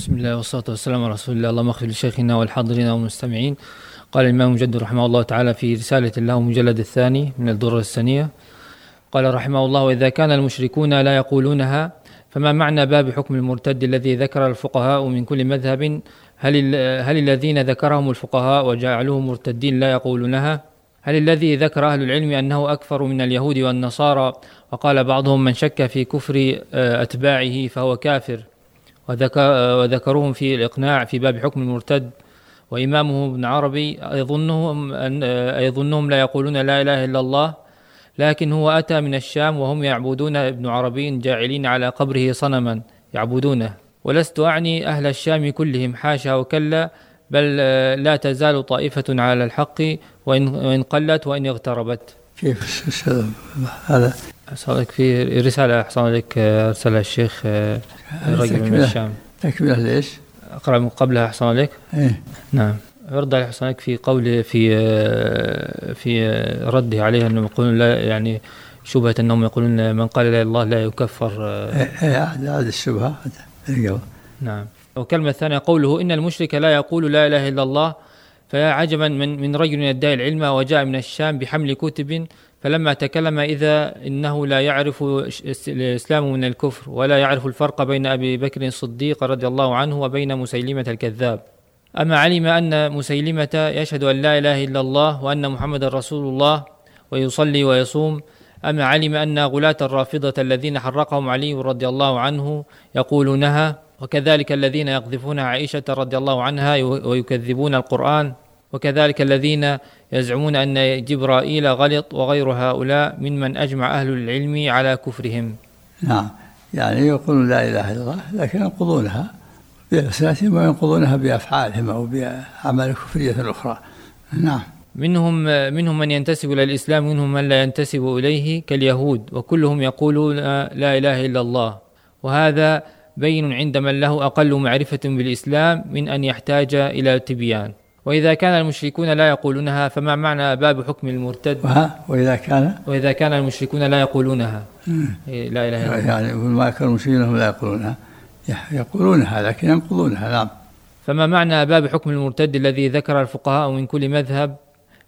بسم الله والصلاة والسلام على رسول الله. اللهم اغفر لشيخنا والحاضرين والمستمعين. قال الإمام مجدد رحمه الله تعالى في رسالة له مجلد الثاني من الدرر السنية، قال رحمه الله: وإذا كان المشركون لا يقولونها فما معنى باب حكم المرتد الذي ذكر الفقهاء من كل مذهب؟ هل الذين ذكرهم الفقهاء وجعلوهم مرتدين لا يقولونها؟ هل الذي ذكر أهل العلم أنه أكفر من اليهود والنصارى وقال بعضهم من شك في كفر أتباعه فهو كافر، وذكروهم في الإقناع في باب حكم المرتد، وإمامه ابن عربي أيظنهم لا يقولون لا إله إلا الله، لكن هو أتى من الشام وهم يعبدون ابن عربي جاعلين على قبره صنما يعبدونه. ولست أعني أهل الشام كلهم، حاشا وكلا، بل لا تزال طائفة على الحق وإن قلت وإن اغتربت. كيف هذا؟ أحصل في رسالة أحصل لك أرسلها الشيخ رجل من الشام. تكملة ليش؟ أقرأ من قبلها أحصل لك. إيه؟ نعم. يرد على أحصل لك في قوله في رده عليه أنهم يقولون لا، يعني شبهة أنهم يقولون من قال لا إله إلا الله لا يكفر. هذا الشبهة. نعم. وكلمة ثانية قوله إن المشرك لا يقول لا إله إلا الله، فيا عجبا من رجل يدعي العلم وجاء من الشام بحمل كتب، فلما تكلم إذا إنه لا يعرف الإسلام من الكفر ولا يعرف الفرق بين أبي بكر الصديق رضي الله عنه وبين مسيلمة الكذاب. أما علم أن مسيلمة يشهد أن لا إله إلا الله وأن محمد رسول الله ويصلي ويصوم. أما علم أن غلاة الرافضة الذين حرقهم علي رضي الله عنه يقولونها، وكذلك الذين يقذفون عائشة رضي الله عنها ويكذبون القرآن، وكذلك الذين يزعمون أن جبرائيل غلط، وغير هؤلاء ممن أجمع أهل العلم على كفرهم. نعم، يعني يقولون لا إله إلا الله لكن ينقضونها بألسنتهم وينقضونها بأفعالهم أو بأعمال كفرية أخرى. نعم. منهم من ينتسب إلى الإسلام ومنهم من لا ينتسب إليه كاليهود، وكلهم يقولون لا إله إلا الله، وهذا بين عند من له أقل معرفة بالإسلام من أن يحتاج إلى تبيان. وإذا كان المشركون لا يقولونها فما معنى باب حكم المرتد؟ وإذا كان المشركون لا يقولونها لا إله إلا الله، يعني ما كان المشركون لا يقولونها، يقولونها لكن ينقضونها. نعم. فما معنى باب حكم المرتد الذي ذكر الفقهاء من كل مذهب؟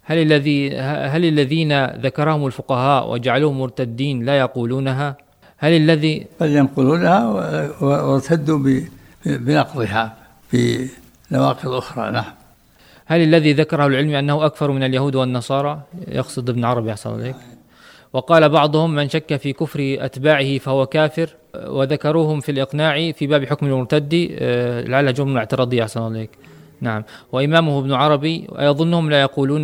هل الذين ذكرهم الفقهاء وجعلوهم مرتدين لا يقولونها؟ بل ينقلونها وارتدوا بنقضها بنواقض أخرى. نعم. هل الذي ذكره العلم أنه أكفر من اليهود والنصارى؟ يقصد ابن عربي أحسن عليك. وقال بعضهم من شك في كفر أتباعه فهو كافر، وذكروهم في الإقناع في باب حكم المرتد لعل جملة اعتراضية أحسن عليك. نعم. وإمامه ابن عربي أيظنهم لا يقولون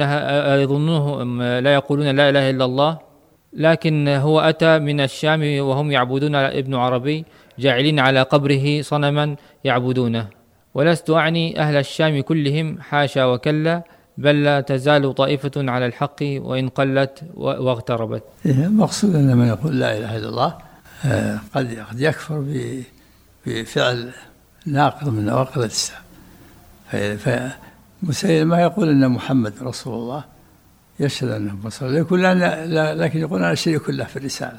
لا إله إلا الله، لكن هو أتى من الشام وهم يعبدون ابن عربي جاعلين على قبره صنما يعبدونه. ولست أعني أهل الشام كلهم، حاشا وكلا، بل لا تزال طائفة على الحق وإن قلت واغتربت. المقصود أن من يقول لا إله إلا الله قد يكفر بفعل ناقض من نواقض الإسلام. فمسيلمة يقول أن محمد رسول الله، يشهد أنه رسول الله، لكن يقول أنا شريك له في الرسالة،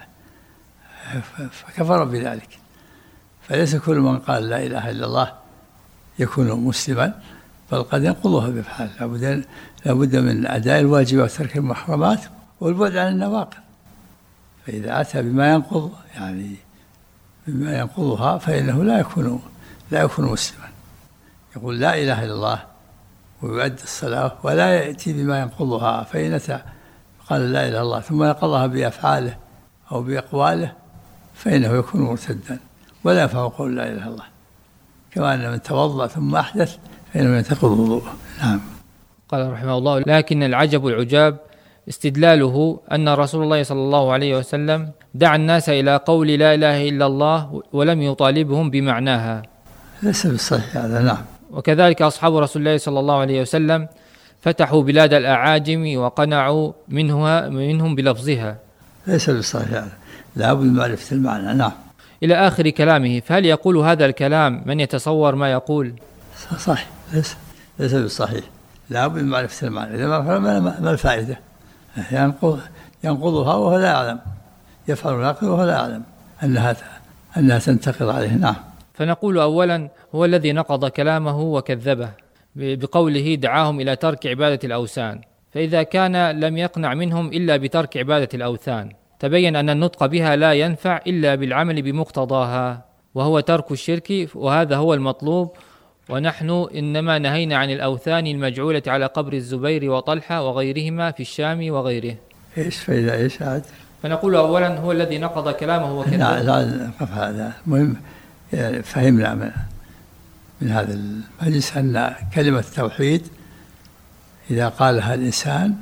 فكفر بذلك. فليس كل من قال لا إله إلا الله يكون مسلما، بل قد ينقضها بفعل. لابد من أداء الواجبات وترك المحرمات والبعد عن النواقض. فإذا أتى بما ينقض، يعني بما ينقضها، فإنه لا يكون مسلما. يقول لا إله إلا الله ويؤدي الصلاة ولا يأتي بما ينقضها، فإن أتى قال لا إله إلا الله ثم ينقضها بأفعاله أو بأقواله فإنه يكون مرتدا ولا ينفع قول لا إله إلا الله. كما أن من توضأ ثم أحدث فإنه ينتقض وضوءه. نعم. قال رحمه الله: لكن العجب العجاب استدلاله أن رسول الله صلى الله عليه وسلم دعا الناس إلى قول لا إله إلا الله ولم يطالبهم بمعناها. ليس بالصحيح هذا. نعم. وكذلك أصحاب رسول الله صلى الله عليه وسلم فتحوا بلاد الأعاجم وقنعوا منهم بلفظها. ليس بالصحيح هذا، لا بد من معرفة المعنى. نعم. إلى آخر كلامه. فهل يقول هذا الكلام من يتصور ما يقول؟ صحيح. ليس بالصحيح، لا بد من معرفة المعنى. إذا ما الفائدة؟ ينقضها وهو لا يعلم، يفعل ناقض وهو لا يعلم أنها تنتقض عليه. نعم. فنقول أولا هو الذي نقض كلامه وكذبه بقوله دعاهم إلى ترك عبادة الأوثان، فإذا كان لم يقنع منهم إلا بترك عبادة الأوثان تبين أن النطق بها لا ينفع إلا بالعمل بمقتضاها، وهو ترك الشرك، وهذا هو المطلوب. ونحن إنما نهينا عن الأوثان المجعولة على قبر الزبير وطلحة وغيرهما في الشام وغيره. إيش فإذا إيش عاد؟ فنقول أولا هو الذي نقض كلامه وكذب. لا هذا مهم. فهمنا من هذا المجلس أن كلمة التوحيد إذا قالها الإنسان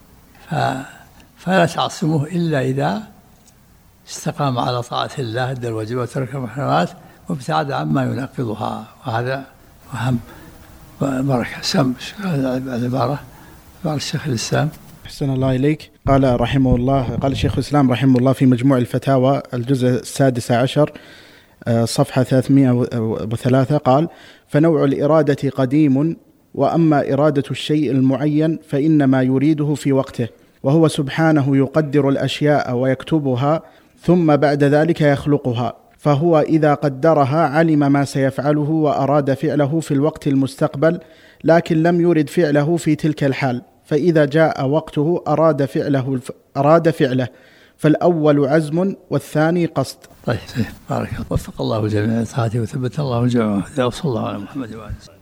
فلا تعصمه إلا إذا استقام على طاعة الله أدى الواجبات وترك المحرمات وابتعد عما يناقضها، وهذا أهم بركة. سم العبارة الشيخ الإسلام. أحسن الله إليك. قال رحمه الله، قال الشيخ الإسلام رحمه الله في مجموع الفتاوى الجزء 16 صفحة 303 قال: فنوع الإرادة قديم، وأما إرادة الشيء المعين فإنما يريده في وقته، وهو سبحانه يقدر الأشياء ويكتبها ثم بعد ذلك يخلقها، فهو إذا قدرها علم ما سيفعله وأراد فعله في الوقت المستقبل، لكن لم يرد فعله في تلك الحال، فإذا جاء وقته أراد فعله، فالأول عزم والثاني قصد. طيب بارك الله، وفق الله جميع طاعته وثبت الله الجميع، وصلى الله على محمد وآله.